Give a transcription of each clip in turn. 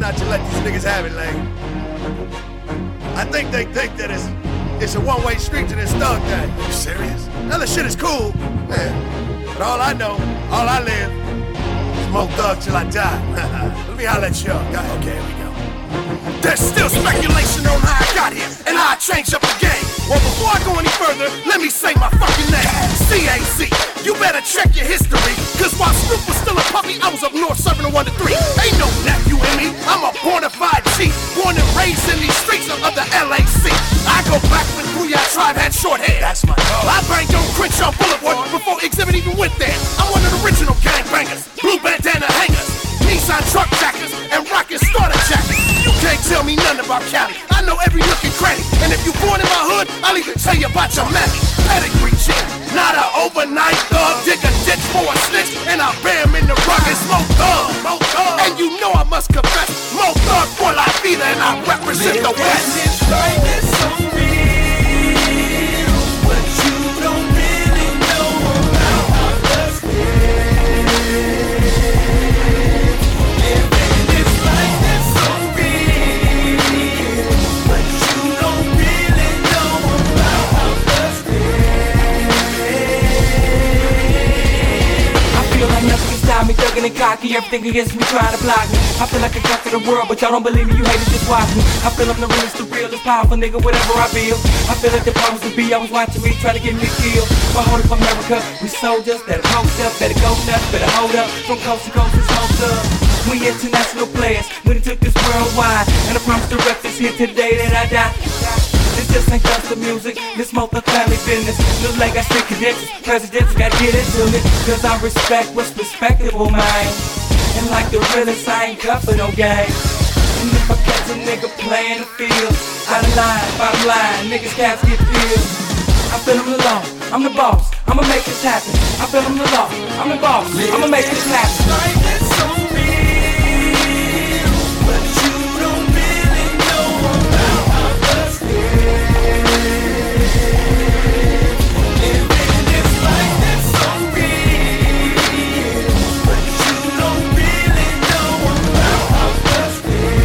not to let these niggas have it, Lane. I think they think that it's a one-way street to this thug thing. You serious? Now the shit is cool, man. But all I know, all I live, smoke thug till I die. Let me holler at you. Okay, here we go. There's still speculation on how I got here and how I changed up the game. Well, before I go any further, let me say my fucking name. CAC. You better check your history, cause while Snoop was still a puppy, I was up north serving a 1 to 3. Ain't no nephew in me, I'm a bona fide G, born and raised in these streets of the LAC. I go back when Booyah Tribe had short hair. That's my dog. I banged on Crenshaw Boulevard before Exhibit even went there. I'm one of the original gangbangers, blue bandana hangers, Nissan truck jackers, and rockin' starter jackets. You can't tell me nothing about Cali. I know every nook and cranny, and if you born in my hood, I'll even tell you about your mammy. Pedigree chick, not an overnight thug. Dig a ditch for a snitch, and I bear him in the rock and smoke thug. And you know I must confess, smoke thug for La Vida, and I represent the West. This right is so real, but you don't really know about how love feels. Living this life is so real, but you don't really know about how love feels. I feel like nothing can stop me, thuggin' and cocky. Everything against me trying to block me. I feel like I got to the world, but y'all don't believe me, you haters just watch me. I feel I'm the realest, powerful nigga, whatever I feel. I feel like the powers to be, I was watching me, try to get me killed. But hold up, America, we soldiers, better post up, better go nuts, better hold up. From coast to coast, it's most up. We international players, we done took this worldwide. And I promise to rep this here today that I die. This just ain't just the music, this smoke the family business. Look like I stick credentials, presidents gotta get into me. Cause I respect what's respectable, man. And like the realest, I ain't cuffin' no game. And if I catch a nigga playing the field, out of line, bottom line, niggas caps get filled. I feel I'm the law, I'm the boss, I'ma make this happen. I feel I'm the law, I'm the boss, I'ma make this happen. Life is so real, but you don't really know about how love feels. Living this life is so real, but you don't really know about how love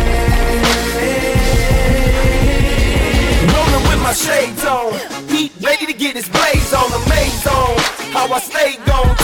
feels. Rolling with my shades on, heat ready to get his blaze on, the maze on. How I stay gone,